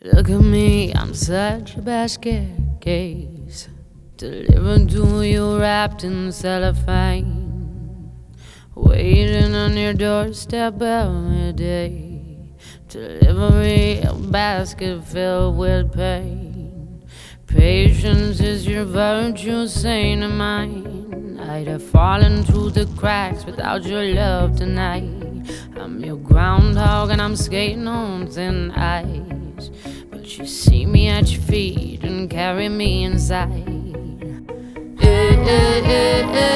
Look at me, I'm such a basket case, delivered to you wrapped in cellophane, waiting on your doorstep every day. Delivery, a basket filled with pain. Patience is your virtue, saint of mine. I'd have fallen through the cracks without your love tonight. I'm your groundhog and I'm skating on thin ice, but you see me at your feet and carry me inside.